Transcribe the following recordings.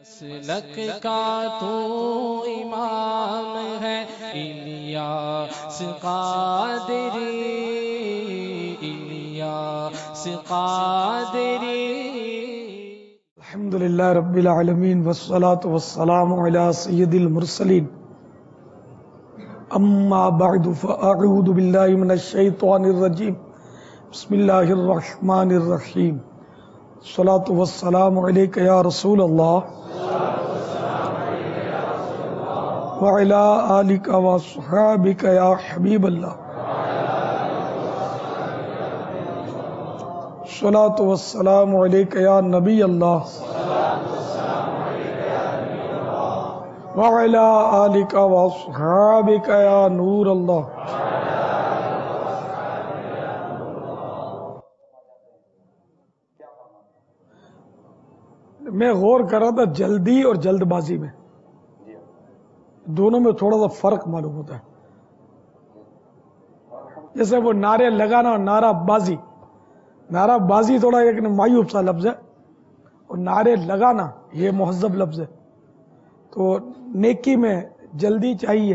مسلک کا تو امام ہے الیاس قادری، الیاس قادری۔ الحمدللہ رب العالمین والصلاة والسلام علی سید المرسلین، اما بعد فاعوذ باللہ من الشیطان الرجیم، بسم اللہ الرحمن الرحیم۔ الصلاة والسلام علیک یا رسول اللہ وعلی آلک وصحابک یا حبیب اللہ۔ الصلاة والسلام علیک یا نبی اللہ وعلی آلک وصحابک یا نور اللہ۔ میں غور کر رہا تھا جلدی اور جلد بازی میں، دونوں میں تھوڑا سا فرق معلوم ہوتا ہے۔ جیسے وہ نعرے لگانا اور نعرہ بازی، نعرہ بازی تھوڑا ایک معیوب سا لفظ ہے، اور نعرے لگانا یہ مہذب لفظ ہے۔ تو نیکی میں جلدی چاہیے،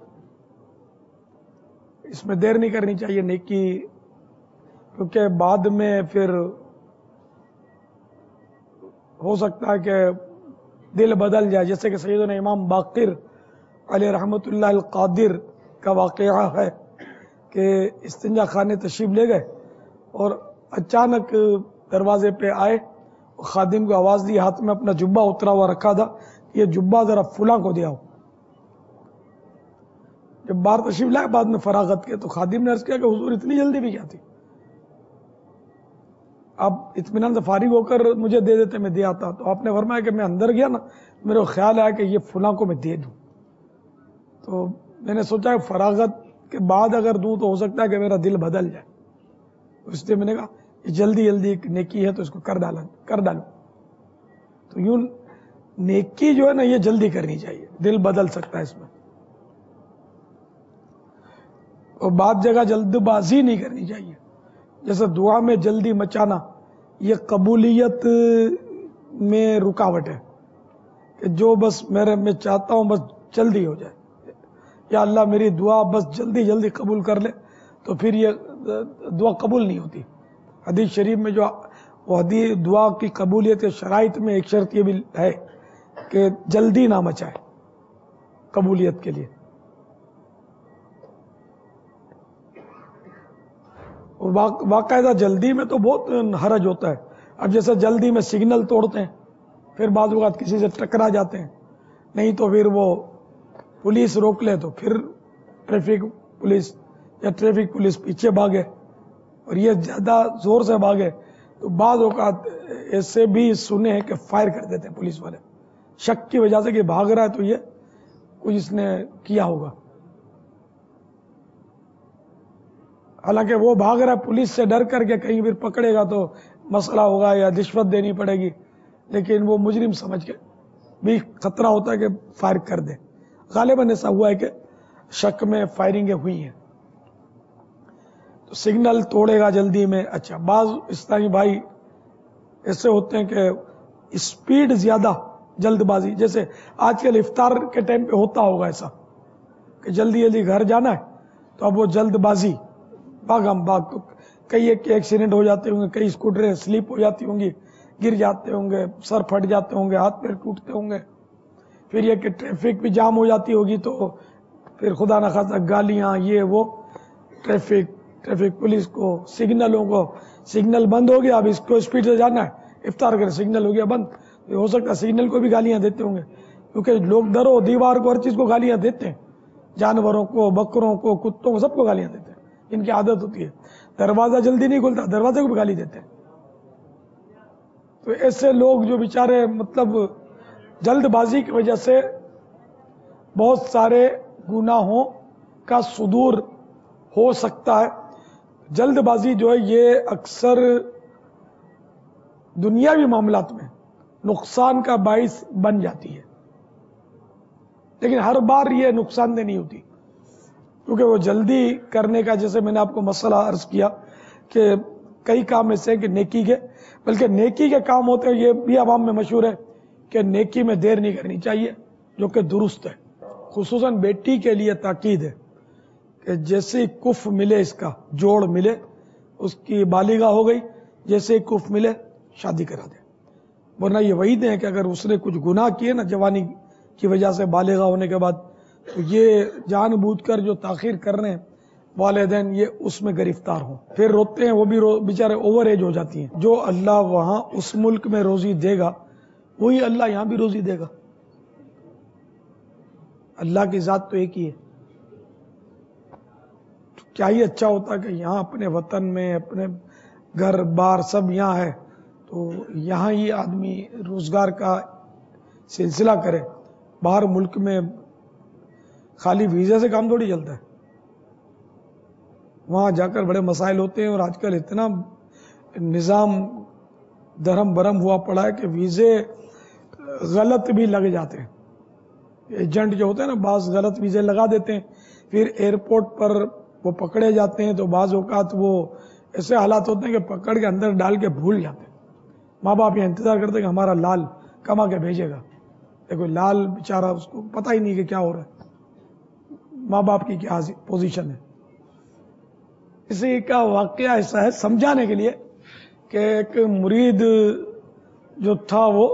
اس میں دیر نہیں کرنی چاہیے نیکی، کیونکہ بعد میں پھر ہو سکتا ہے کہ دل بدل جائے، جیسے کہ سیدنا امام باقر علیہ رحمت اللہ القادر کا واقعہ ہے کہ استنجا خانے تشریف لے گئے اور اچانک دروازے پہ آئے، خادم کو آواز دی، ہاتھ میں اپنا جبہ اترا ہوا رکھا تھا، یہ جبہ ذرا فلاں کو دیا ہو۔ جب باہر تشریف لائے بعد میں فراغت کے، تو خادم نے عرض کیا کہ حضور اتنی جلدی بھی کیا تھی، آپ اطمینان سے فارغ ہو کر مجھے دے دیتے، میں دے آتا۔ تو آپ نے فرمایا کہ میں اندر گیا نا، میرے کو خیال آیا کہ یہ فلاں کو میں دے دوں، تو میں نے سوچا کہ فراغت کے بعد اگر دوں تو ہو سکتا ہے کہ میرا دل بدل جائے، اس لیے میں نے کہا یہ جلدی ایک نیکی ہے تو اس کو کر ڈالوں۔ تو یوں نیکی جو ہے نا یہ جلدی کرنی چاہیے، دل بدل سکتا ہے اس میں۔ اور بعض جگہ جلد بازی نہیں کرنی چاہیے، جیسے دعا میں جلدی مچانا، یہ قبولیت میں رکاوٹ ہے کہ جو بس میں چاہتا ہوں بس جلدی ہو جائے، یا اللہ میری دعا بس جلدی قبول کر لے، تو پھر یہ دعا قبول نہیں ہوتی۔ حدیث شریف میں جو وہ حدیث دعا کی قبولیت کے شرائط میں ایک شرط یہ بھی ہے کہ جلدی نہ مچائے قبولیت کے لیے۔ باقاعدہ جلدی میں تو بہت حرج ہوتا ہے، اب جیسے جلدی میں سگنل توڑتے ہیں، پھر بعض اوقات کسی سے ٹکرا جاتے ہیں، نہیں تو پھر وہ پولیس روک لے تو پھر ٹریفک پولیس پیچھے بھاگے، اور یہ زیادہ زور سے بھاگے تو بعض اوقات ایسے بھی سنے ہیں کہ فائر کر دیتے ہیں پولیس والے، شک کی وجہ سے کہ بھاگ رہا ہے تو یہ کچھ اس نے کیا ہوگا، حالانکہ وہ بھاگ رہا ہے پولیس سے ڈر کر کے کہیں پھر پکڑے گا تو مسئلہ ہوگا یا رشوت دینی پڑے گی، لیکن وہ مجرم سمجھ کے بھی خطرہ ہوتا ہے کہ فائر کر دے۔ غالباً ایسا ہوا ہے کہ شک میں فائرنگیں ہوئی ہیں، تو سگنل توڑے گا جلدی میں۔ اچھا، بعض اسلامی بھائی ایسے ہوتے ہیں کہ اسپیڈ زیادہ، جلد بازی، جیسے آج کل افطار کے ٹائم پہ ہوتا ہوگا ایسا کہ جلدی گھر جانا ہے، تو اب وہ جلد بازی بھاگ، تو کئی ایکسیڈنٹ ہو جاتے ہوں گے، کئی اسکوٹریں سلیپ ہو جاتی ہوں گی، گر جاتے ہوں گے، سر پھٹ جاتے ہوں گے، ہاتھ پیر ٹوٹتے ہوں گے، پھر یہ کہ ٹریفک بھی جام ہو جاتی ہوگی، تو پھر خدا نخواستہ گالیاں یہ وہ، ٹریفک پولیس کو، سگنلوں کو، سگنل بند ہو گیا، اب اس کو اسپیڈ سے جانا ہے، افطار کر سگنل ہو گیا بند، ہو سکتا ہے سگنل کو بھی گالیاں دیتے ہوں گے، کیونکہ لوگ درو دیوار کو ہر چیز کو گالیاں دیتے ہیں، جانوروں کو، بکروں کو، کتوں کو، سب کو گالیاں دیتے ہیں، ان کی عادت ہوتی ہے۔ دروازہ جلدی نہیں کھلتا، دروازے کو بھی گالی دیتے ہیں۔ تو ایسے لوگ جو بیچارے مطلب جلد بازی کی وجہ سے بہت سارے گناہوں کا صدور ہو سکتا ہے۔ جلد بازی جو ہے یہ اکثر دنیاوی معاملات میں نقصان کا باعث بن جاتی ہے، لیکن ہر بار یہ نقصان دہ نہیں ہوتی، کیونکہ وہ جلدی کرنے کا، جیسے میں نے آپ کو مسئلہ عرض کیا کہ کئی کام ایسے ہیں کہ نیکی کے، بلکہ نیکی کے کام ہوتے ہیں، یہ بھی عوام میں مشہور ہے کہ نیکی میں دیر نہیں کرنی چاہیے، جو کہ درست ہے. خصوصاً بیٹی کے لیے تاکید ہے کہ جیسے کف ملے، اس کا جوڑ ملے، اس کی بالغہ ہو گئی، جیسے کف ملے شادی کرا دے. ورنہ یہ وعید ہے کہ اگر اس نے کچھ گناہ کیے نا جوانی کی وجہ سے بالغہ ہونے کے بعد، تو یہ جان بوجھ کر جو تاخیر کر رہے ہیں والدین، یہ اس میں گرفتار ہوں. پھر روتے ہیں، وہ بھی بیچارے اوور ایج ہو جاتی ہیں. جو اللہ وہاں اس ملک میں روزی دے گا وہی اللہ یہاں بھی روزی دے گا. اللہ کی ذات تو ایک ہی ہے. کیا ہی اچھا ہوتا کہ یہاں اپنے وطن میں اپنے گھر بار سب یہاں ہے، تو یہاں ہی آدمی روزگار کا سلسلہ کرے. باہر ملک میں خالی ویزے سے کام تھوڑی چلتا ہے، وہاں جا کر بڑے مسائل ہوتے ہیں. اور آج کل اتنا نظام درہم برہم ہوا پڑا ہے کہ ویزے غلط بھی لگ جاتے ہیں. ایجنٹ جو ہوتے ہیں نا، بعض غلط ویزے لگا دیتے ہیں، پھر ایئرپورٹ پر وہ پکڑے جاتے ہیں. تو بعض اوقات وہ ایسے حالات ہوتے ہیں کہ پکڑ کے اندر ڈال کے بھول جاتے ہیں. ماں باپ یہ انتظار کرتے ہیں کہ ہمارا لال کما کے بھیجے گا. دیکھو لال بیچارہ، اس کو پتہ ہی نہیں کہ کیا ہو رہا ہے، ماں باپ کی کیا پوزیشن ہے. اسی کا واقعہ ایسا ہے سمجھانے کے لیے کہ ایک مرید جو تھا وہ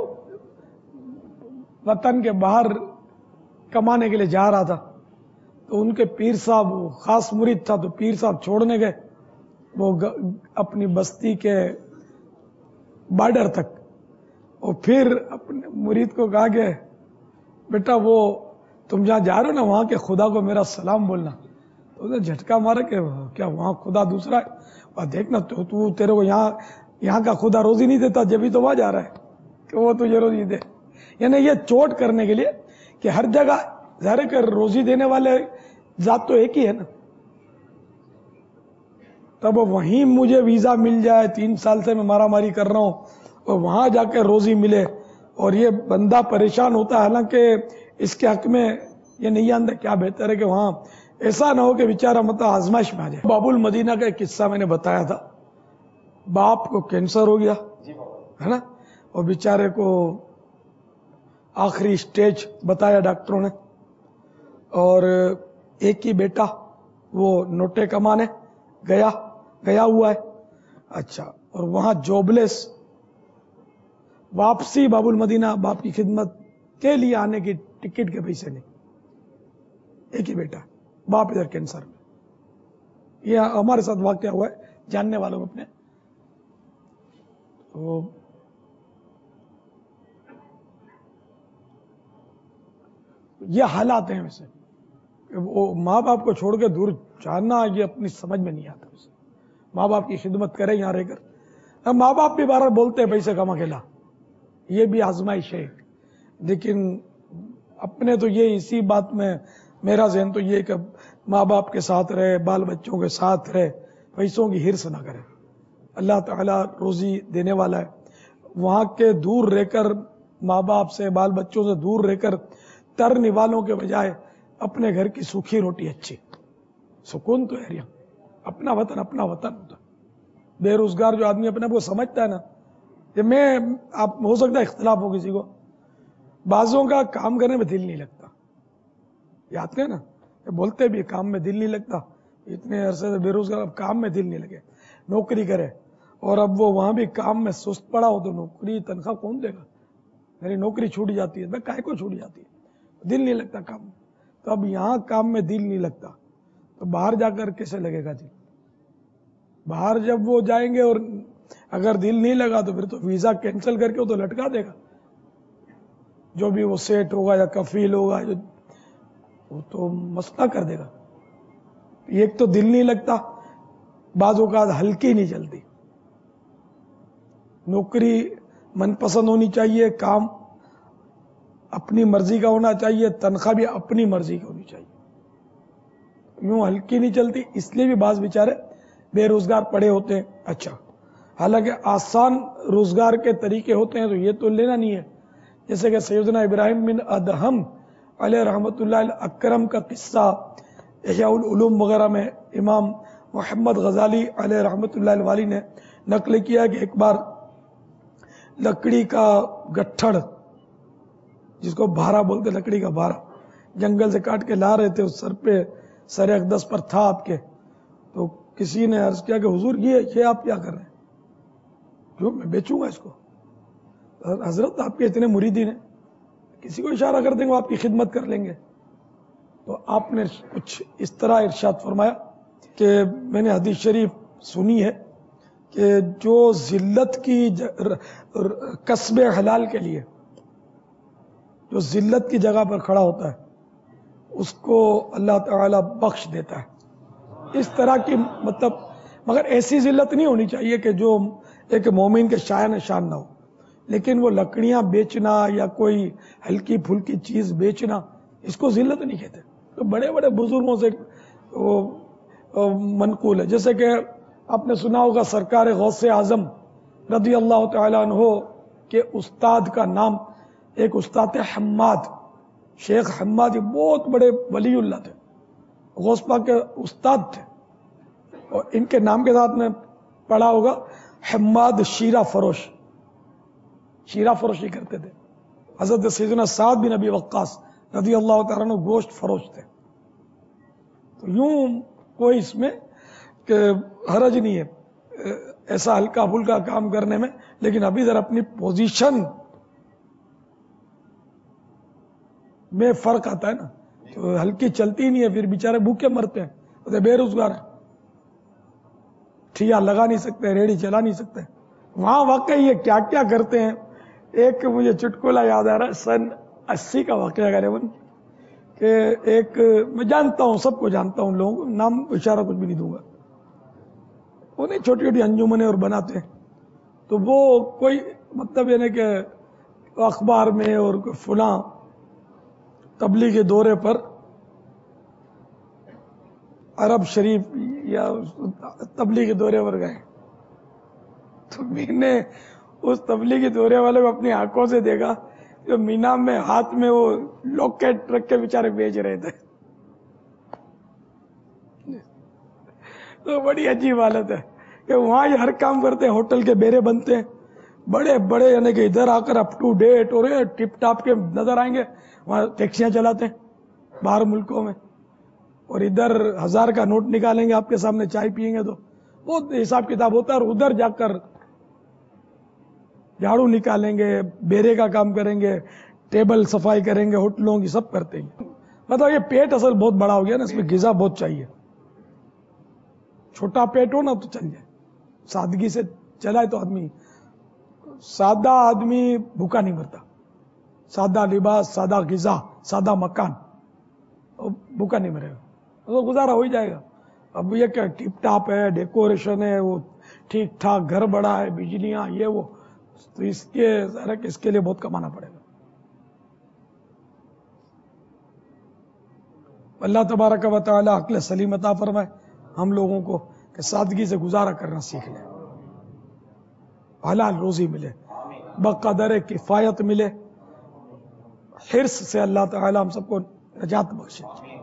وطن کے باہر کمانے کے لیے جا رہا تھا. تو ان کے پیر صاحب، وہ خاص مرید تھا، تو پیر صاحب چھوڑنے گئے وہ اپنی بستی کے بارڈر تک. اور پھر اپنے مرید کو کہا کہ بیٹا وہ تم جہاں جا رہے ہو نا، وہاں کے خدا کو میرا سلام بولنا. تو انہیں جھٹکا مارا کہ کیا وہاں خدا دوسرا ہے؟ اور دیکھنا تو تیرے کو یہاں کا خدا روزی نہیں دیتا، جبھی تو وہاں جا رہا ہے کہ وہ تجھے روزی دے. یعنی یہ چوٹ کرنے کے لیے کہ ہر جگہ ظاہر ہے کہ روزی دینے والے ذات تو ایک ہی ہے نا. تب وہیں مجھے ویزا مل جائے، 3 سال سے میں مارا ماری کر رہا ہوں، اور وہاں جا کے روزی ملے، اور یہ بندہ پریشان ہوتا ہے. حالانکہ اس کے حق میں یہ نہیں جانتا کیا بہتر ہے کہ وہاں ایسا نہ ہو کہ بیچارہ مطلب آزمائش میں آ جائے. باب المدینہ کا ایک قصہ میں نے بتایا تھا. باپ کو کینسر ہو گیا ہے نا، اور بیچارے کو آخری سٹیج بتایا ڈاکٹروں نے. اور ایک ہی بیٹا وہ نوٹے کمانے گیا ہوا ہے. اچھا، اور وہاں جوبلیس، واپسی باب المدینہ باپ کی خدمت کے لیے آنے کی ٹکٹ کے پیسے نہیں. ایک ہی بیٹا، باپ ادھر کینسر میں. یہ ہمارے ساتھ واقعہ ہوا ہے جاننے والوں اپنے. تو یہ حالات ہیں ویسے کہ وہ ماں باپ کو چھوڑ کے دور جانا، یہ اپنی سمجھ میں نہیں آتا. اسے ماں باپ کی خدمت کرے یہاں رہ کر. اب ماں باپ بھی بار بولتے ہیں پیسے کما کے لا، یہ بھی آزمائش ہے. لیکن اپنے تو یہ اسی بات میں میرا ذہن تو یہ کہ ماں باپ کے ساتھ رہے، بال بچوں کے ساتھ رہے، پیسوں کی ہرس نہ کرے. اللہ تعالیٰ روزی دینے والا ہے. وہاں کے دور رہ کر، ماں باپ سے بال بچوں سے دور رہ کر ترنے والوں کے بجائے اپنے گھر کی سوکھی روٹی اچھی. سکون تو ہے. اپنا وطن ہوتا. بے روزگار جو آدمی اپنے آپ کو سمجھتا ہے نا، کہ میں آپ ہو سکتا ہے اختلاف ہو کسی کو، بعضوں کا کام کرنے میں دل نہیں لگتا. یہ آتے ہیں نا، بولتے بھی کام میں دل نہیں لگتا، اتنے عرصے سے بے روزگار، اب کام میں دل نہیں لگے، نوکری کرے، اور اب وہ وہاں بھی کام میں سست پڑا ہو تو نوکری تنخواہ کون دے گا؟ میری نوکری چھوٹ جاتی ہے. میں کاہے کو چھوٹ جاتی ہے؟ دل نہیں لگتا کام میں. تو اب یہاں کام میں دل نہیں لگتا تو باہر جا کر کیسے لگے گا دل؟ باہر جب وہ جائیں گے اور اگر دل نہیں لگا تو پھر تو ویزا کینسل کر کے وہ تو لٹکا دے گا. جو بھی وہ سیٹ ہوگا یا کفیل ہوگا وہ تو مسئلہ کر دے گا. ایک تو دل نہیں لگتا، بعض اوقات ہلکی نہیں چلتی. نوکری من پسند ہونی چاہیے، کام اپنی مرضی کا ہونا چاہیے، تنخواہ بھی اپنی مرضی کی ہونی چاہیے. یوں ہلکی نہیں چلتی، اس لیے بھی بعض بیچارے بے روزگار پڑے ہوتے ہیں. اچھا، حالانکہ آسان روزگار کے طریقے ہوتے ہیں تو یہ تو لینا نہیں ہے. جیسے کہ سیدنا ابراہیم بن ادہم علیہ رحمۃ اللہ اکرم کا قصہ احیاء العلوم وغیرہ میں امام محمد غزالی علیہ رحمۃ اللہ والی نے نقل کیا کہ ایک بار لکڑی کا گٹھڑ جس کو بھارا بولتے، لکڑی کا بھارا، جنگل سے کاٹ کے لا رہے تھے، اس سر پہ سر اقدس پر تھا آپ کے. تو کسی نے عرض کیا کہ حضور یہ آپ کیا کر رہے ہیں؟ کیوں، میں بیچوں گا اس کو. حضرت آپ کے اتنے مریدین ہیں، کسی کو اشارہ کر دیں گے وہ آپ کی خدمت کر لیں گے. تو آپ نے کچھ اس طرح ارشاد فرمایا کہ میں نے حدیث شریف سنی ہے کہ جو ذلت کی کسب حلال کے لیے جو ذلت کی جگہ پر کھڑا ہوتا ہے اس کو اللہ تعالی بخش دیتا ہے. اس طرح کی مطلب، مگر ایسی ذلت نہیں ہونی چاہیے کہ جو ایک مومن کے شایان شان نہ ہو. لیکن وہ لکڑیاں بیچنا یا کوئی ہلکی پھلکی چیز بیچنا، اس کو ذلت نہیں کہتے. تو بڑے بڑے بزرگوں سے منقول ہے. جیسے کہ آپ نے سنا ہوگا سرکار غوث اعظم رضی اللہ تعالی عنہ کے استاد کا نام، ایک استاد حماد، شیخ حماد، یہ بہت بڑے ولی اللہ تھے، غوث پاک کے استاد تھے. اور ان کے نام کے ساتھ میں پڑھا ہوگا حماد شیرہ فروش، شیرہ فروشی کرتے تھے. حضرت سیدنا سعد بن ابی وقاص رضی اللہ تعالیٰ عنہ گوشت فروش تھے. تو یوں کوئی اس میں کہ حرج نہیں ہے ایسا ہلکا پھلکا کام کرنے میں، لیکن ابھی ذرا اپنی پوزیشن میں فرق آتا ہے نا. تو ہلکی چلتی نہیں ہے، پھر بیچارے بھوکے مرتے ہیں، بے روزگار ہیں، ٹھیا لگا نہیں سکتے، ریڑھی چلا نہیں سکتے. وہاں واقعی یہ کیا کیا کرتے ہیں. ایک مجھے چٹکلا یاد آ رہا ہے، سن 80 کا واقعہ غالباً، کہ ایک، میں جانتا ہوں، سب کو جانتا ہوں، لوگوں کو نام اشارہ کچھ بھی نہیں دوں گا، وہ نہیں چھوٹی چھوٹی انجمنیں اور بناتے ہیں. تو وہ کوئی مطلب یعنی کہ اخبار میں اور فلاں تبلیغی دورے پر عرب شریف یا تبلیغی دورے پر گئے. تو میں نے اس تبلیغی دورے والے کو اپنی آنکھوں سے دیکھا جو مینا میں ہاتھ میں وہ لوکیٹ رکھ کے بیچارے بیچ رہے تھے. تو بڑی عجیب حالت ہے کہ وہاں یہ ہر کام کرتے ہیں، ہوٹل کے بیرے بنتے ہیں بڑے بڑے، یعنی کہ ادھر آ کر اپ ٹو ڈیٹ اور ٹپ ٹاپ کے نظر آئیں گے، وہاں ٹیکسیاں چلاتے ہیں باہر ملکوں میں، اور ادھر 1000 کا نوٹ نکالیں گے آپ کے سامنے، چائے پیئیں گے تو بہت حساب کتاب ہوتا ہے. اور ادھر جا کر جھاڑو نکالیں گے، بیرے کا کام کریں گے، ٹیبل صفائی کریں گے، ہوٹلوں کی سب کرتے ہیں. مطلب یہ پیٹ اصل بہت بڑا ہو گیا نا، اس میں غذا بہت چاہیے. چھوٹا پیٹ ہو نا تو چل جائے، سادگی سے چلائے تو آدمی، سادہ آدمی بھوکا نہیں مرتا. سادہ لباس، سادہ غذا، سادہ مکان، بھوکا نہیں مرے گا، تو گزارا ہو ہی جائے گا. اب یہ کہ ٹپ ٹاپ ہے، ڈیکوریشن ہے، وہ ٹھیک ٹھاک گھر بڑا ہے، بجلیاں یہ وہ، تو اس کے لیے بہت کمانا پڑے گا. اللہ تبارک و تعالی عقل سلیم عطا فرمائے ہم لوگوں کو کہ سادگی سے گزارا کرنا سیکھ لیں، حلال روزی ملے، بقدر کفایت ملے، حرص سے اللہ تعالی ہم سب کو نجات بخشے.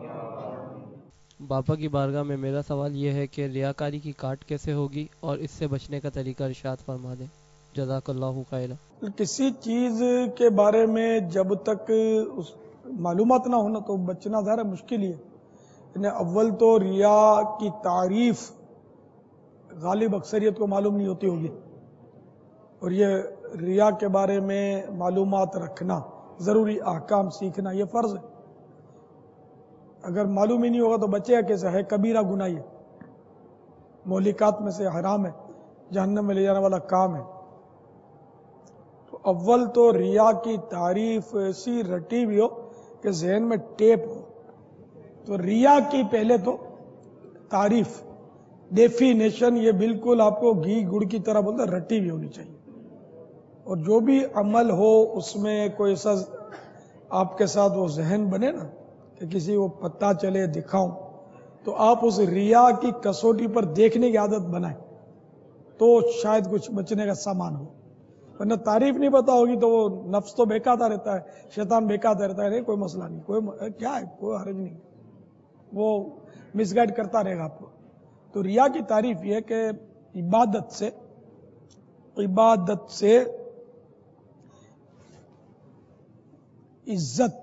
باپا کی بارگاہ میں میرا سوال یہ ہے کہ ریاکاری کی کاٹ کیسے ہوگی اور اس سے بچنے کا طریقہ ارشاد فرما دیں. جزاک اللہ خیرا. کسی چیز کے بارے میں جب تک معلومات نہ ہونا تو بچنا ظاہر مشکل ہی ہے. یعنی اول تو ریا کی تعریف غالب اکثریت کو معلوم نہیں ہوتی ہوگی، اور یہ ریا کے بارے میں معلومات رکھنا، ضروری احکام سیکھنا، یہ فرض ہے. اگر معلوم ہی نہیں ہوگا تو بچے کیسے؟ ہے کبیرہ گناہ، ہے مہلکات میں سے حرام ہے، جہنم میں لے جانے والا کام ہے. تو اول تو ریا کی تعریف ایسی رٹی ہوئی ہو کہ ذہن میں ٹیپ ہو. تو ریا کی پہلے تو تعریف، ڈیفینیشن، یہ بالکل آپ کو گھی گڑ کی طرح بولتا رٹی ہوئی ہونی چاہیے. اور جو بھی عمل ہو اس میں کوئی ایسا آپ کے ساتھ وہ ذہن بنے نا کہ کسی کو پتہ چلے، دکھاؤں، تو آپ اس ریا کی کسوٹی پر دیکھنے کی عادت بنائیں تو شاید کچھ بچنے کا سامان ہو. ورنہ تعریف نہیں پتا ہوگی تو وہ نفس تو بہکاتا رہتا ہے، شیطان بہکاتا رہتا ہے، نہیں کوئی مسئلہ نہیں، کوئی کیا ہے، کوئی حرج نہیں، وہ مس گائیڈ کرتا رہے گا آپ کو. تو ریا کی تعریف یہ کہ عبادت سے عزت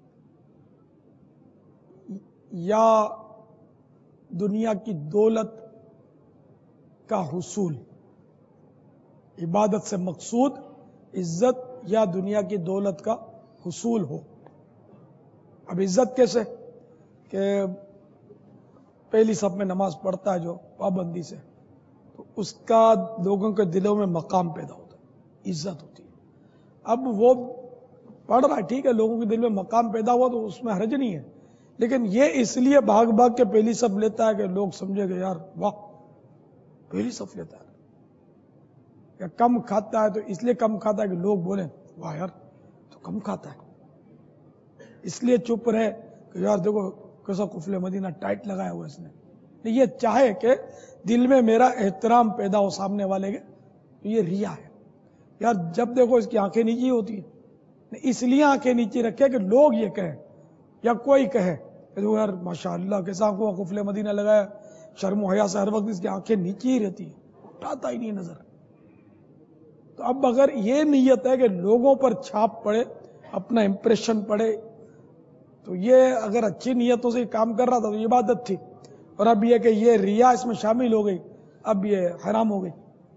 یا دنیا کی دولت کا حصول. عبادت سے مقصود عزت یا دنیا کی دولت کا حصول ہو. اب عزت کیسے؟ کہ پہلی صف میں نماز پڑھتا ہے جو پابندی سے، تو اس کا لوگوں کے دلوں میں مقام پیدا ہوتا ہے، عزت ہوتی ہے. اب وہ پڑھ رہا ہے، ٹھیک ہے، لوگوں کے دل میں مقام پیدا ہوا تو اس میں حرج نہیں ہے، لیکن یہ اس لیے بھاگ بھاگ کے پہلی صف لیتا ہے کہ لوگ سمجھے کہ یار واہ پہلی صف لیتا ہے. یا کم کھاتا ہے تو اس لیے کم کھاتا ہے کہ لوگ بولیں واہ یار تو کم کھاتا ہے. اس لیے چپ رہے کہ یار دیکھو کیسا قفل مدینہ ٹائٹ لگایا ہوا اس نے. یہ چاہے کہ دل میں میرا احترام پیدا ہو سامنے والے کے، تو یہ ریا ہے. یار جب دیکھو اس کی آنکھیں نیچی ہوتی ہیں، اس لیے آنکھیں نیچی رکھے کہ لوگ یہ کہیں یا کوئی کہے کہ یار ماشاءاللہ کیسا آنکھوں کا قفل مدینہ لگایا، شرم و حیا سے ہر وقت اس کی آنکھیں نیچی ہی رہتی ہیں، اٹھاتا ہی نہیں نظر. تو اب اگر یہ نیت ہے کہ لوگوں پر چھاپ پڑے، اپنا امپریشن پڑے، تو یہ اگر اچھی نیتوں سے کام کر رہا تھا تو یہ عبادت تھی. اور اب یہ کہ یہ ریا اس میں شامل ہو گئی، اب یہ حرام ہو گئی.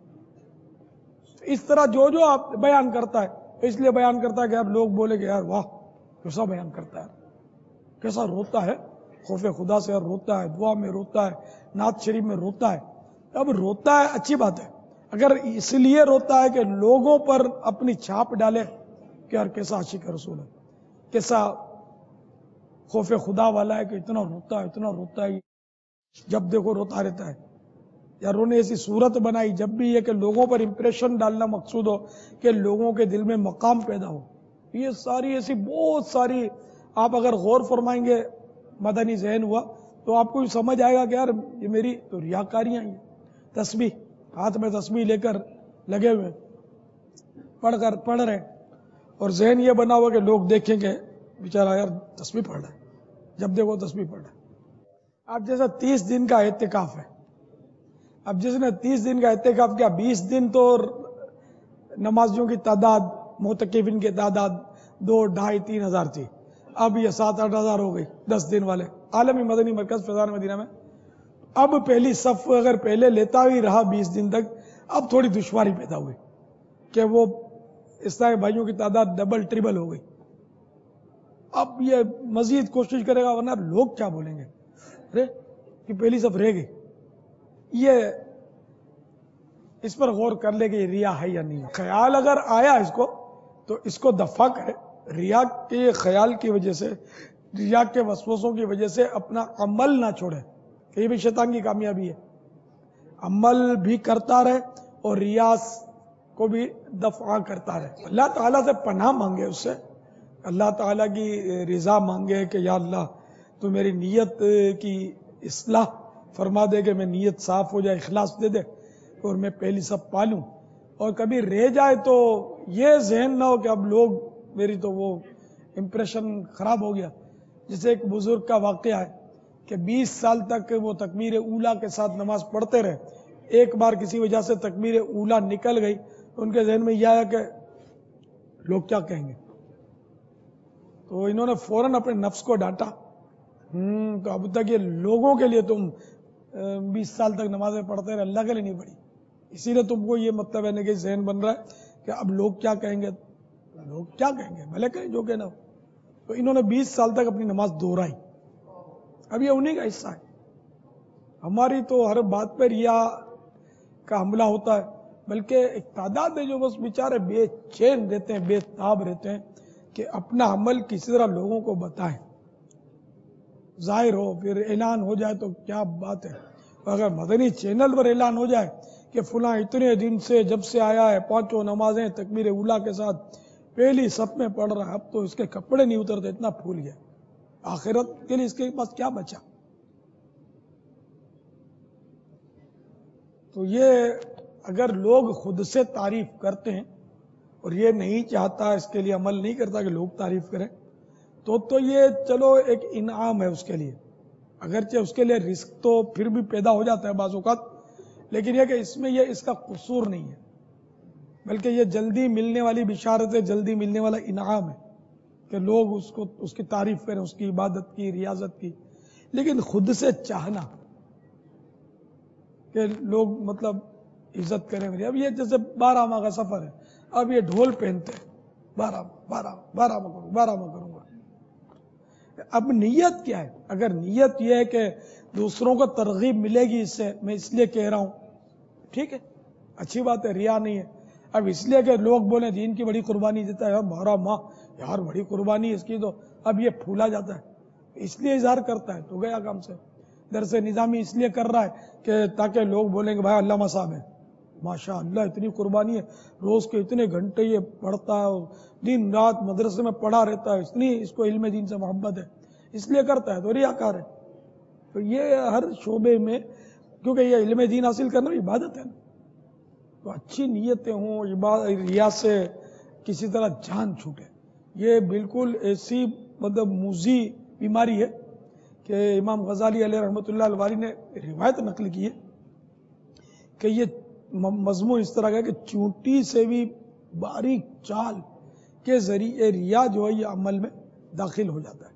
اس طرح جو جو آپ بیان کرتا ہے اس لیے بیان کرتا ہے کہ اب لوگ بولے کہ یار واہ کیسا بیان کرتا ہے، کیسا روتا ہے خوف خدا سے، اور روتا ہے دعا میں، روتا ہے نعت شریف میں، روتا ہے. اب روتا ہے اچھی بات ہے، اگر اس لیے روتا ہے کہ لوگوں پر اپنی چھاپ ڈالے کہ یار کیسا عاشق رسول ہے، کیسا خوف خدا والا ہے کہ اتنا روتا ہے، جب دیکھو روتا رہتا ہے. یا رونے ایسی صورت بنائی جب بھی یہ کہ لوگوں پر امپریشن ڈالنا مقصود ہو کہ لوگوں کے دل میں مقام پیدا ہو. یہ ساری ایسی بہت ساری، آپ اگر غور فرمائیں گے مدنی ذہن ہوا تو آپ کو سمجھ آئے گا کہ یار یہ میری تو ریاکاریاں ہیں. تسبیح، ہاتھ میں تسبیح لے کر لگے ہوئے پڑھ رہے، اور ذہن یہ بنا ہوا کہ لوگ دیکھیں کہ بیچارہ یار تسبیح پڑھ رہا ہے، جب دیکھو تسبیح پڑھ رہا ہے. اب جیسا 30 دن کا اعتکاف ہے، اب جس نے 30 دن کا اعتکاف کیا، 20 دن تو نمازیوں کی تعداد، معتکفین کی تعداد 2، 2.5، 3 ہزار تھی، اب یہ 7-8 ہزار ہو گئی 10 دن والے. عالمی مدنی مرکز فیضان مدینہ میں اب پہلی صف اگر پہلے لیتا ہی رہا 20 دن تک، اب تھوڑی دشواری پیدا ہوئی کہ وہ اسلامی بھائیوں کی تعداد ڈبل ٹریبل ہو گئی. اب یہ مزید کوشش کرے گا، ورنہ لوگ کیا بولیں گے، ارے کہ پہلی صف رہ گئی. یہ اس پر غور کر لے کہ یہ ریا ہے یا نہیں. خیال اگر آیا اس کو تو اس کو دفع کرے. ریا کے خیال کی وجہ سے، ریا کے وسوسوں کی وجہ سے اپنا عمل نہ چھوڑے، کہ یہ بھی شیطان کی کامیابی ہے. عمل بھی کرتا رہے اور ریاض کو بھی دفع کرتا رہے. اللہ تعالیٰ سے پناہ مانگے، اس سے اللہ تعالیٰ کی رضا مانگے کہ یا اللہ تو میری نیت کی اصلاح فرما دے کہ میں نیت صاف ہو جائے، اخلاص دے دے اور میں پہلی صف پالوں. اور کبھی رہ جائے تو یہ ذہن نہ ہو کہ اب لوگ میری تو وہ امپریشن خراب ہو گیا. جسے ایک بزرگ کا واقعہ ہے کہ 20 سال تک وہ تکبیر اولیٰ کے ساتھ نماز پڑھتے رہے. ایک بار کسی وجہ سے تکبیر اولیٰ نکل گئی تو ان کے ذہن میں یہ آیا کہ لوگ کیا کہیں گے. تو انہوں نے فوراً اپنے نفس کو ڈانٹا، تو اب تک یہ لوگوں کے لیے تم 20 سال تک نمازیں پڑھتے رہے، اللہ کے لیے نہیں پڑھی، اسی لیے تم کو یہ مطلب ہے کہ ذہن بن رہا ہے کہ اب لوگ کیا کہیں گے، لوگ کیا کہیں گے، بھلے کہیں جو کہنا ہو. تو انہوں نے 20 سال تک اپنی نماز دہرائی. اب یہ انہی کا حصہ ہے. ہماری تو ہر بات پر ریا کا حملہ ہوتا ہے، بلکہ ایک تعداد ہے جو بس بیچارے بے چین رہتے ہیں، بے تاب رہتے ہیں کہ اپنا عمل کسی طرح لوگوں کو بتائیں، ظاہر ہو، پھر اعلان ہو جائے تو کیا بات ہے. اگر مدنی چینل پر اعلان ہو جائے کہ فلاں اتنے دن سے جب سے آیا ہے 5 نمازیں تکبیر اولیٰ کے ساتھ پہلی صف میں پڑھ رہا ہے، اب تو اس کے کپڑے نہیں اترتے، اتنا پھول گیا، آخرت کے لیے اس کے پاس کیا بچا. تو یہ اگر لوگ خود سے تعریف کرتے ہیں اور یہ نہیں چاہتا، اس کے لیے عمل نہیں کرتا کہ لوگ تعریف کریں، تو یہ چلو ایک انعام ہے اس کے لیے، اگرچہ اس کے لیے رزق تو پھر بھی پیدا ہو جاتا ہے بعض اوقات، لیکن یہ کہ اس میں یہ اس کا قصور نہیں ہے، بلکہ یہ جلدی ملنے والی بشارت ہے، جلدی ملنے والا انعام ہے. کہ لوگ اس کی تعریف کریں، اس کی عبادت کی، ریاضت کی، لیکن خود سے چاہنا کہ لوگ مطلب عزت کریں میری. اب یہ جیسے 12 ماہ کا سفر ہے، اب یہ ڈھول پہنتے ہیں 12 ماہ کروں گا. اب نیت کیا ہے؟ اگر نیت یہ ہے کہ دوسروں کو ترغیب ملے گی اس سے، میں اس لیے کہہ رہا ہوں، ٹھیک ہے، اچھی بات ہے، ریا نہیں ہے. اب اس لیے کہ لوگ بولیں دین کی بڑی قربانی دیتا ہے، 12 ماہ یار بڑی قربانی اس کی، تو اب یہ پھولا جاتا ہے، اس لیے اظہار کرتا ہے تو گیا کام سے. درس نظامی اس لیے کر رہا ہے کہ تاکہ لوگ بولیں کہ بھائی علامہ صاحب ہیں، ماشاء اللہ اتنی قربانی ہے، روز کے اتنے گھنٹے یہ پڑھتا ہے، دن رات مدرسے میں پڑھا رہتا ہے، اتنی اس کو علم دین سے محبت ہے، اس لیے کرتا ہے، تو ریاکار ہے. تو یہ ہر شعبے میں، کیونکہ یہ علم دین حاصل کرنا عبادت ہے، تو اچھی نیتیں ہوں، ریا سے کسی طرح جان چھوٹے. یہ بالکل ایسی مطلب موذی بیماری ہے کہ امام غزالی علیہ رحمۃ اللہ الباری نے روایت نقل کی ہے کہ یہ مضمون اس طرح کا ہے کہ چونٹی سے بھی باریک چال کے ذریعے ریا جو ہے یہ عمل میں داخل ہو جاتا ہے.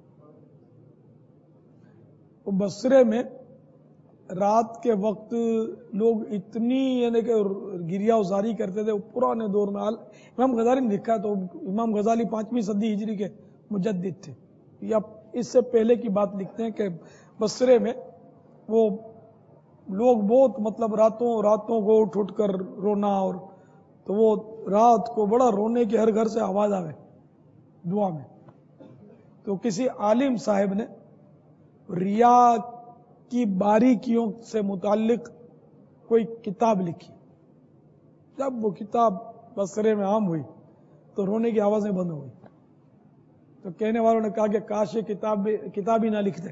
وہ بصرے میں رات کے وقت لوگ اتنی یعنی کہ گریا ازاری کرتے تھے، پرانے دور میں امام غزالی نے لکھا، تو امام غزالی 5ویں صدی ہجری کے مجدد تھے، یا اس سے پہلے کی بات لکھتے ہیں کہ بصرے میں وہ لوگ بہت مطلب راتوں کو اٹھ کر رونا، اور تو وہ رات کو بڑا رونے کی ہر گھر سے آواز آوے دعا میں. تو کسی عالم صاحب نے ریا کی باریکیوں سے متعلق کوئی کتاب لکھی. جب وہ کتاب بصرے میں عام ہوئی تو رونے کی آوازیں بند ہو گئی. تو کہنے والوں نے کہا کہ کاش یہ کتاب ہی نہ لکھتے.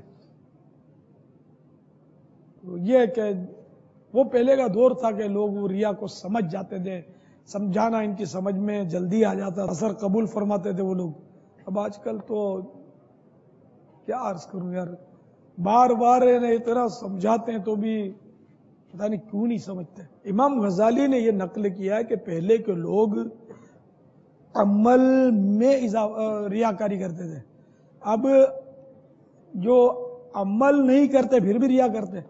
یہ کہ وہ پہلے کا دور تھا کہ لوگ وہ ریا کو سمجھ جاتے تھے، سمجھانا ان کی سمجھ میں جلدی آ جاتا، اثر قبول فرماتے تھے وہ لوگ. اب آج کل تو کیا عرض کروں یار، بار بار اتنا سمجھاتے ہیں تو بھی پتہ نہیں کیوں نہیں سمجھتے. امام غزالی نے یہ نقل کیا ہے کہ پہلے کے لوگ عمل میں ریاکاری کرتے تھے، اب جو عمل نہیں کرتے پھر بھی ریا کرتے.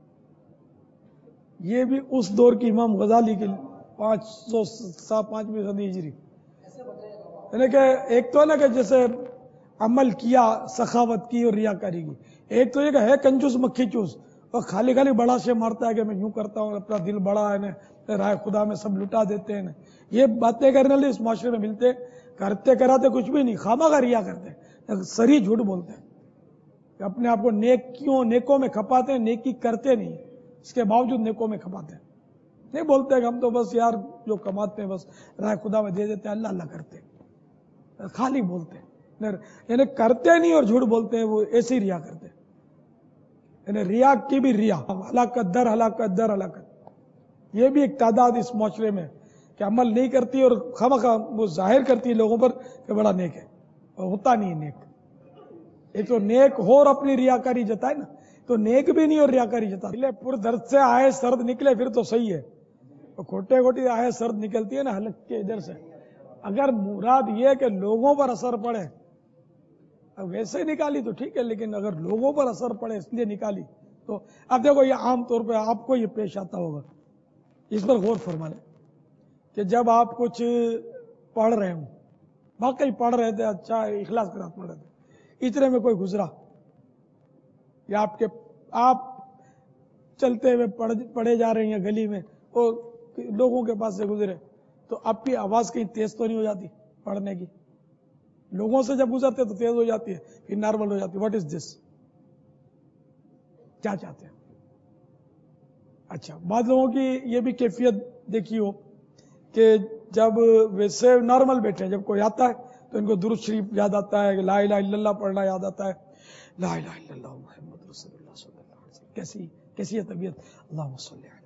یہ بھی اس دور کی امام غزالی کی 505ویں صدی ہجری. یعنی کہ ایک تو نا کہ جیسے عمل کیا، سخاوت کی اور ریاکاری کی، ایک تو یہ کہ ہے کنجوس مکھی چوس اور خالی بڑا سے مارتا ہے کہ میں یوں کرتا ہوں، اپنا دل بڑا ہے نا، رائے خدا میں سب لٹا دیتے ہیں. یہ باتیں کرنے والے اس معاشرے میں ملتے، کرتے کراتے کچھ بھی نہیں، خامخواہ ریا کرتے، سری جھوٹ بولتے ہیں، اپنے آپ کو نیکوں میں کھپاتے ہیں، نیکی کرتے نہیں، اس کے باوجود نیکوں میں کھپاتے ہیں. نہیں بولتے کہ ہم تو بس یار جو کماتے ہیں بس رائے خدا میں دے دیتے ہیں، اللہ اللہ کرتے ہیں، خالی بولتے ہیں، یعنی کرتے نہیں اور جھوٹ بولتے ہیں، وہ ایسے ہی ریا کرتے ہیں. یعنی ریا کی بھی ریا، ہلاکت در ہلاکت. یہ بھی ایک تعداد اس معاشرے میں کہ عمل نہیں کرتی اور خامخواہ وہ ظاہر کرتی ہے لوگوں پر کہ بڑا نیک ہے، اور ہوتا نہیں ہے نیک. ایک تو نیک ہو اور اپنی ریاکاری جتائے نا، تو نیک بھی نہیں اور ریاکاری جتا. پر درد سے آئے سرد نکلے پھر تو صحیح ہے، کھوٹی آئے سرد نکلتی ہے نا حلق کے ادھر سے. اگر مراد یہ کہ لوگوں پر اثر پڑے، ویسے ہی نکالی تو ٹھیک ہے، لیکن اگر لوگوں پر اثر پڑے اس لیے نکالی تو اب دیکھو یہ عام طور پہ آپ کو یہ پیش آتا ہوگا، اس پر غور فرما لیں کہ جب آپ کچھ پڑھ رہے ہوں، واقعی پڑھ رہے تھے، اچھا اخلاص کے ساتھ پڑھ رہے تھے، اتنے میں کوئی گزرا یا آپ چلتے ہوئے پڑھے جا رہے ہیں گلی میں اور لوگوں کے پاس سے گزرے، تو آپ کی آواز کہیں تیز تو نہیں ہو جاتی پڑھنے کی؟ لوگوں سے جب گزرتے تو تیز ہو جاتی ہے، پھر نارمل ہو جاتی ہے. What is this? کیا چاہتے ہیں؟ اچھا، بعض لوگوں کی یہ بھی کیفیت دیکھی ہو کہ جب ویسے نارمل بیٹھے، جب کوئی آتا ہے تو ان کو درود شریف یاد آتا ہے، لا الہ الا اللہ پڑھنا یاد آتا ہے، لا الہ الا اللہ محمد رسول اللہ صلی اللہ علیہ وسلم. کیسی ہے طبیعت؟ اللہم صلی علی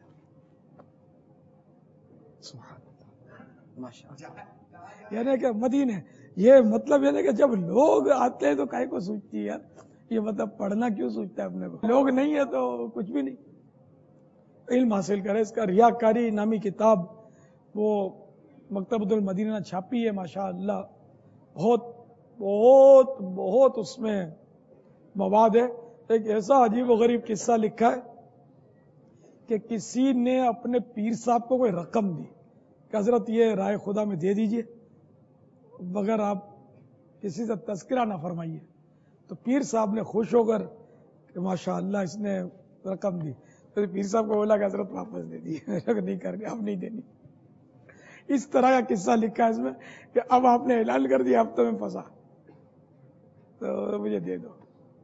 سبحان اللہ ماشاءاللہ. یعنی کہ مدینے، یہ مطلب یعنی کہ جب لوگ آتے ہیں تو کائے کو سوچتی ہے یار، یہ مطلب پڑھنا کیوں سوچتا ہے اپنے کو؟ لوگ نہیں ہے تو کچھ بھی نہیں. علم حاصل کرے. اس کا ریاکاری نامی کتاب وہ مکتبۃ المدینہ چھاپی ہے، ماشاءاللہ بہت بہت بہت اس میں مواد ہے. ایک ایسا عجیب و غریب قصہ لکھا ہے کہ کسی نے اپنے پیر صاحب کو کوئی رقم دی کہ حضرت یہ رائے خدا میں دے دیجئے مگر آپ کسی سے تذکرہ نہ فرمائیے. تو پیر صاحب نے خوش ہو کر کہ ماشاءاللہ اس نے رقم دی. تو پیر صاحب کو بولا کہ حضرت واپس دے دیجیے نہیں کرنی اب نہیں دینی. اس طرح کا قصہ لکھا ہے اس میں کہ اب آپ نے اعلان کر دیا اب تو میں پھنسا تو مجھے دے دو.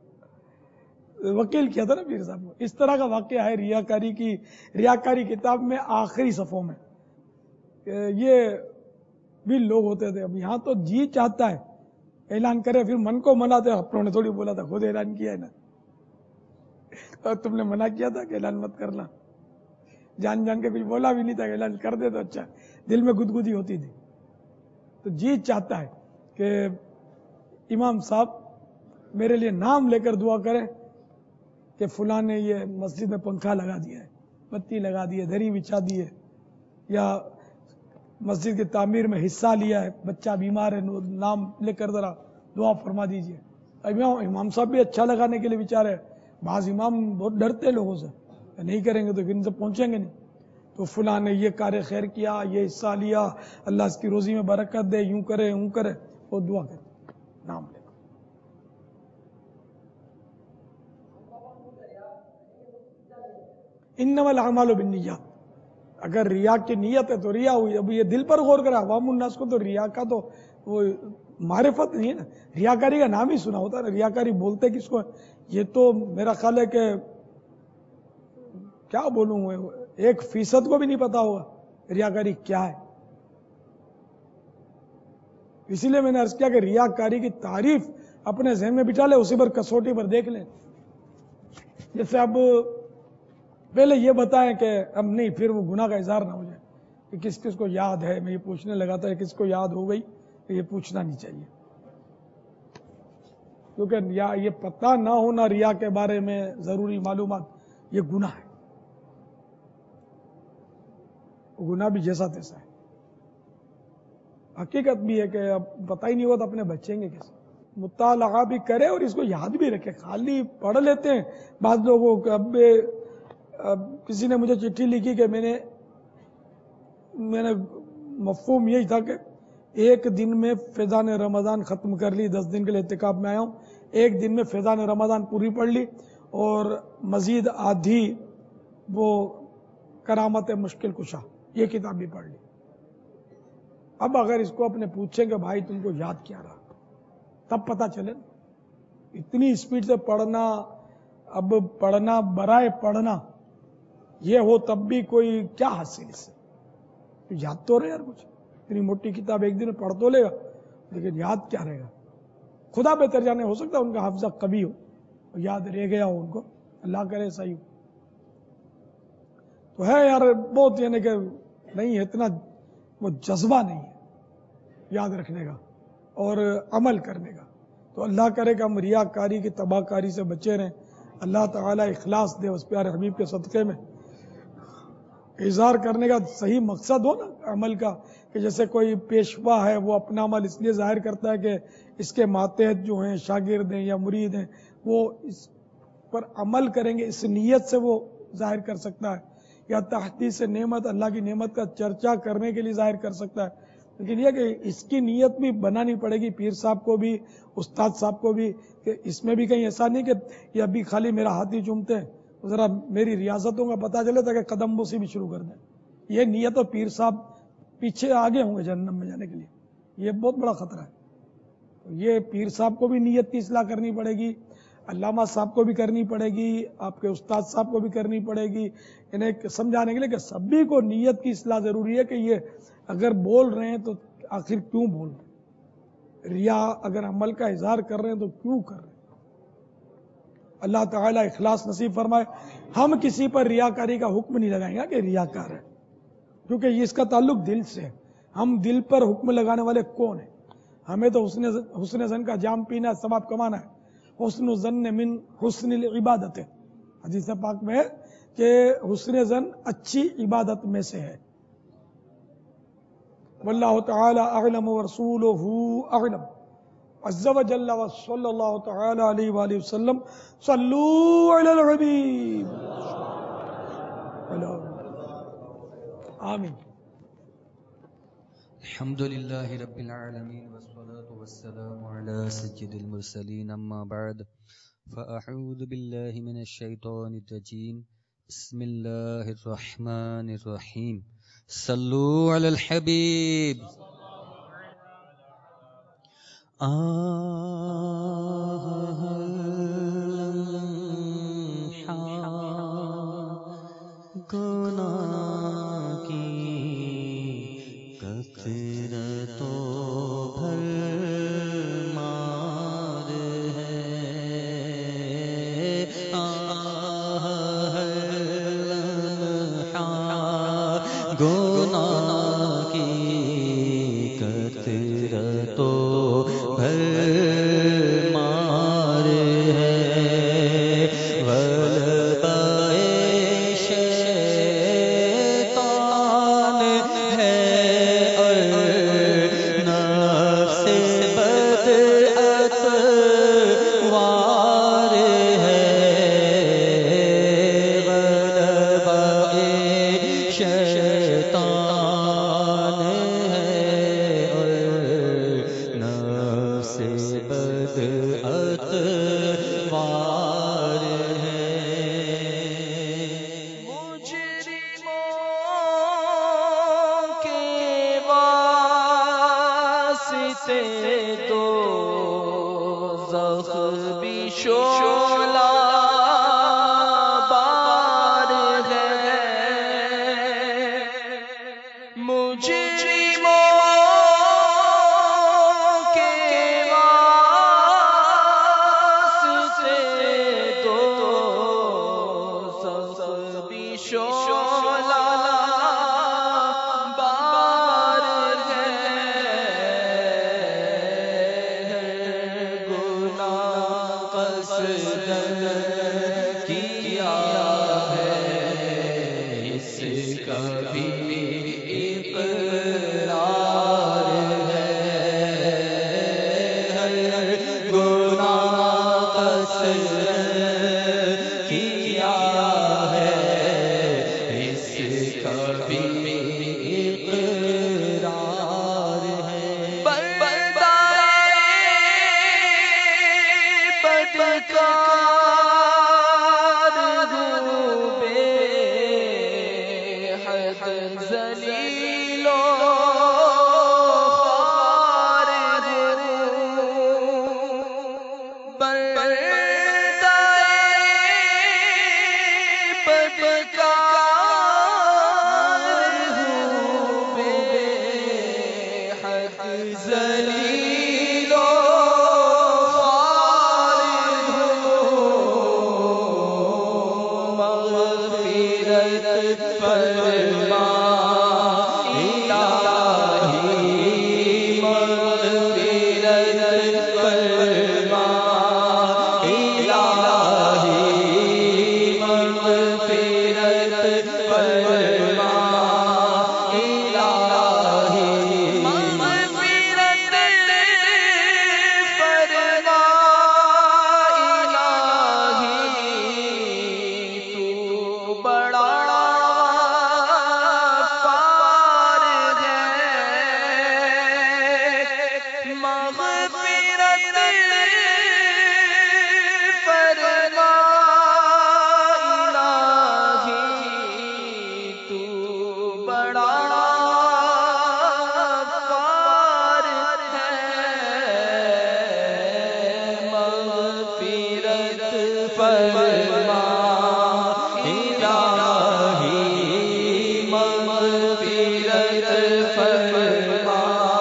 وکیل کیا تھا نا پیر صاحب کو. اس طرح کا واقعہ ہے ریاکاری کتاب میں آخری صفحوں میں. یہ بھی لوگ ہوتے تھے. اب یہاں تو جی چاہتا ہے اعلان کرے پھر من کو مناتے. اپنوں نے تھوڑی بولا تھا خود اعلان کیا ہے نا. اور تم نے منع کیا تھا کہ اعلان مت کرنا. جان کے کچھ بولا بھی نہیں تھا کہ اعلان کر دے تو اچھا. دل میں گدگدی ہوتی تھی. تو جی چاہتا ہے کہ امام صاحب میرے لیے نام لے کر دعا کریں کہ فلاں نے یہ مسجد میں پنکھا لگا دیا ہے, بتی لگا دی ہے, دری بچھا دی ہے, یا مسجد کی تعمیر میں حصہ لیا ہے, بچہ بیمار ہے, نام لے کر ذرا دعا فرما دیجیے. امام صاحب بھی اچھا لگانے کے لیے بیچارے. بعض امام بہت ڈرتے لوگوں سے, نہیں کریں گے تو پھر ان سے پہنچیں گے نہیں. تو فلاں نے یہ کار خیر کیا, یہ حصہ لیا, اللہ اس کی روزی میں برکت دے, یوں کرے یوں کرے, وہ دعا کرے نام لے. انما الاعمال بالنیات. اگر ریا کی نیت ہے تو ریا ہوئی. اب یہ دل پر غور کرے. عوام الناس کو تو ریا کا تو وہ معرفت نہیں ہے نا. ریاکاری کا نام ہی سنا ہوتا ہے نا. ریاکاری بولتے کس کو ہے؟ یہ تو میرا خیال ہے کہ کیا بولوں 1% کو بھی نہیں پتا ہوگا ریاکاری کیا ہے. اسی لیے میں نے عرض کیا کہ ریاکاری کی تعریف اپنے ذہن میں بٹھا لے, اسی پر کسوٹی پر دیکھ لیں. جیسے اب پہلے یہ بتائیں کہ اب نہیں پھر وہ گناہ کا اظہار نہ ہو جائے کہ کس کس کو یاد ہے. میں یہ پوچھنے لگا تھا کس کو یاد ہو گئی, کہ یہ پوچھنا نہیں چاہیے, کیونکہ یہ پتہ نہ ہونا ریا کے بارے میں ضروری معلومات یہ گناہ ہے. گناہ بھی جیسا تیسا ہے. حقیقت بھی ہے کہ اب پتہ ہی نہیں ہوگا تو اپنے بچیں گے کیسے. مطالعہ بھی کرے اور اس کو یاد بھی رکھے. خالی پڑھ لیتے ہیں بعض لوگوں کو. اب کسی نے مجھے چٹھی لکھی کہ میں نے مفہوم یہی تھا کہ ایک دن میں فیضان رمضان ختم کر لی, 10 دن کے لیے اعتکاف میں آیا ہوں, ایک دن میں فیضان رمضان پوری پڑھ لی اور مزید آدھی وہ کرامت مشکل کشا یہ کتاب بھی پڑھ لی. اب اگر اس کو اپنے پوچھیں کہ بھائی تم کو یاد کیا رہا تب پتا چلے. اتنی اسپیڈ سے پڑھنا, اب پڑھنا برائے پڑھنا یہ ہو تب بھی کوئی کیا حاصل اس سے. یاد تو رہے یار کچھ. اتنی موٹی کتاب ایک دن میں پڑھ تو لے گا لیکن یاد کیا رہے گا. خدا بہتر جانے, ہو سکتا ہے ان کا حافظہ کبھی ہو, یاد رہ گیا ہو ان کو, اللہ کرے صحیح ہو. تو ہے یار بہت, یعنی کہ نہیں ہے اتنا وہ جذبہ نہیں ہے یاد رکھنے کا اور عمل کرنے کا. تو اللہ کرے کہ ہم ریاکاری کی تباہ کاری سے بچے رہیں. اللہ تعالیٰ اخلاص دے اس پیارے حبیب کے صدقے میں. اظہار کرنے کا صحیح مقصد ہو نا عمل کا, کہ جیسے کوئی پیشوا ہے وہ اپنا عمل اس لیے ظاہر کرتا ہے کہ اس کے ماتحت جو ہیں شاگرد ہیں یا مرید ہیں وہ اس پر عمل کریں گے, اس نیت سے وہ ظاہر کر سکتا ہے. یا تحدیث نعمت, اللہ کی نعمت کا چرچا کرنے کے لیے ظاہر کر سکتا ہے. لیکن یہ کہ اس کی نیت بھی بنانی پڑے گی پیر صاحب کو بھی, استاد صاحب کو بھی, کہ اس میں بھی کہیں ایسا نہیں کہ یہ ابھی خالی میرا ہاتھ ہی چومتے ہیں, ذرا میری ریاستوں کا پتہ چلے تھا کہ قدم بوسی بھی شروع کر دیں. یہ نیت تو پیر صاحب پیچھے آگے ہوں گے جہنم میں جانے کے لیے. یہ بہت بڑا خطرہ ہے. یہ پیر صاحب کو بھی نیت کی اصلاح کرنی پڑے گی, علامہ صاحب کو بھی کرنی پڑے گی, آپ کے استاد صاحب کو بھی کرنی پڑے گی, انہیں سمجھانے کے لیے کہ سبھی کو نیت کی اصلاح ضروری ہے. کہ یہ اگر بول رہے ہیں تو آخر کیوں بول رہے ہیں, ریا اگر عمل کا اظہار کر رہے ہیں تو کیوں کر رہے ہیں. اللہ تعالیٰ اخلاص نصیب فرمائے. ہم کسی پر ریاکاری کا حکم نہیں لگائیں گے کہ ریاکار ہے, کیونکہ یہ اس کا تعلق دل سے ہے. ہم دل پر حکم لگانے والے کون ہیں؟ ہمیں تو حسن زن کا جام پینا ثواب کمانا ہے. حسن زن من حسن العبادت ہے, حدیث پاک میں ہے کہ حسن زن اچھی عبادت میں سے ہے. واللہ تعالی اعلم ورسولہ اعلم. عز و جل و صلی اللہ تعالی علیہ وآلہ وسلم. صلو علی الحبیب. آمین. الحمد للہ رب العالمین والصلاة والسلام علی سید المرسلین اما بعد فاعوذ باللہ من الشیطان الرجیم بسم اللہ الرحمن الرحیم صلو علی الحبیب. گناہ کی کثرت و بھرمار ہے، گناہ کی کثرت و بھرمار ہے، غلبہ شیطان ہے اور نفس بدعت وار ہے، غلبہ شیطان ہے اور نفس بدعت وار ہے. مجرموں کے واسطے دوزخ بھی شعلہ بار ہے، مجرموں کے واسطے دوزخ بھی شعلہ بار ہے، گناہ قصدن کیا ہے اس کا بھی اقرار ہے، گناہ قصدن کیا ہے اس کا بھی اقرار ہے. بدکار ہوں بے حد ذلیل و خوار ہوں، بدکار ہوں بے حد ذلیل و خوار ہوں، مغفرت فرما الہی، مغفرت فرما الہی، مغفرت فرما الہی، مغفرت فرما الہی، تو بڑا پار ہے، مغفرت فرما الہی، تو بڑا پار ہے، مغفرت فرما الہی، مغفرت فرما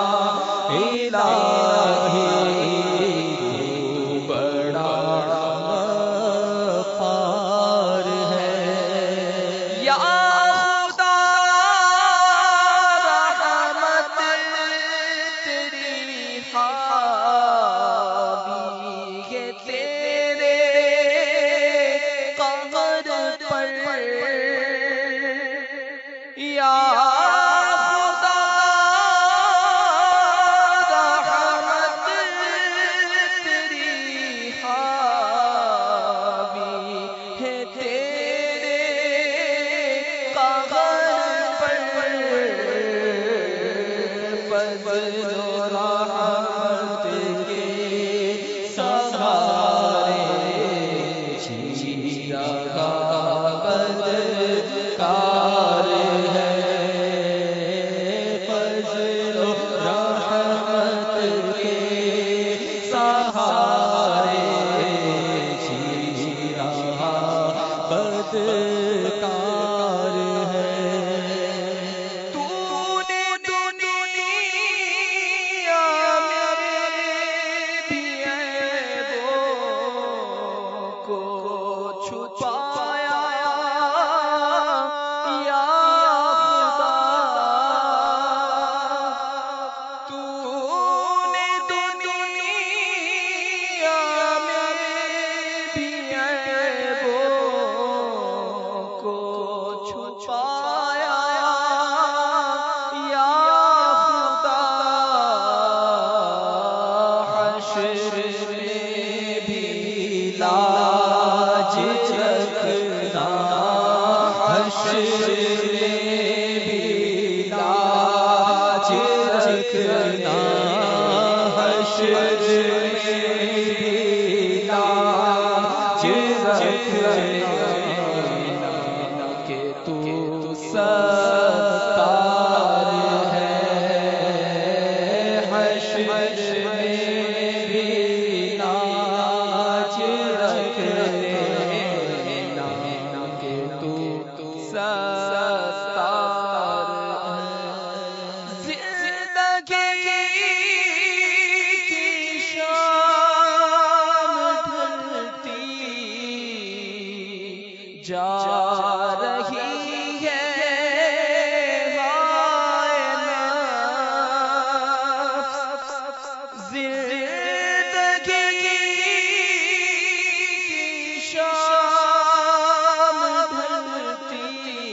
الہی، تو بڑا غفار ہے. یا خدا رحمت تیری حاوی ہے تیرے लाज रखना, हश्र में भी लाज रखना, हश्र में भी लाज रखना कि तू सत्तार है, हश्र में भी लाज रखना कि तू सत्तार है। जिंदगी की शाम ढलती जा रही है, हाय नफ्स जिंदगी की शाम ढलती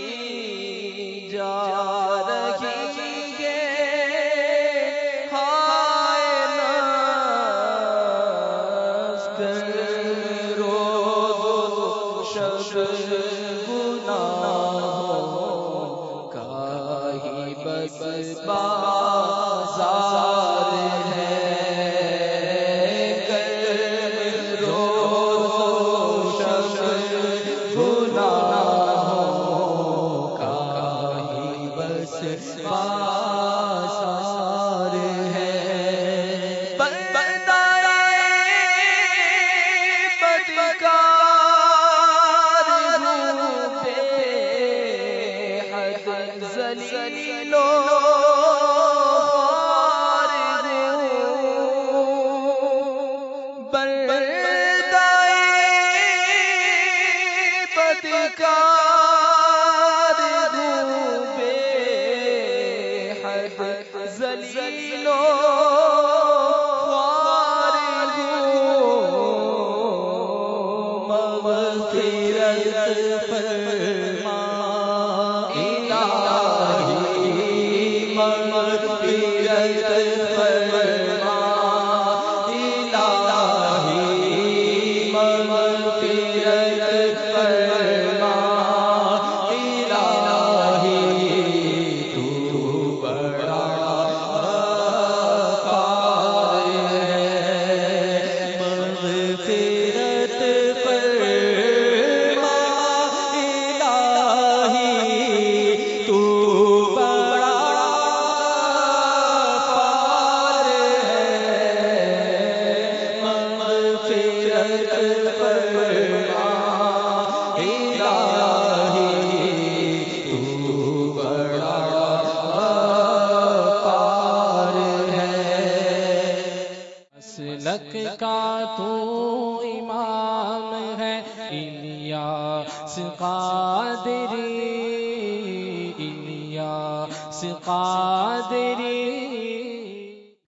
जा रही है, हाय नफ्स करो शब गुनाहों का ही बस बाजार है, करो शब गुनाहों का ही बस बाजार है। ذلیلو بدکار ہوں، بے حد ذلیلو خوار ہوں، مغفرت فرما مغفرت فرما الہی، مغفرت فرما الہی، تو بڑا غفار ہے، مغفرت فرما الہی، تو مسلک کا تو امام ہے، الیاس قادری، الیاس قادری